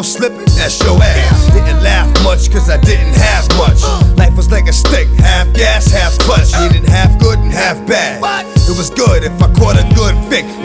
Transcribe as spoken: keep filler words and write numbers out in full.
I'm slipping, that's your ass. Didn't laugh much cause I didn't have much. Life was like a stick, half gas, half clutch. Meaning half good and half bad. It was good if I caught a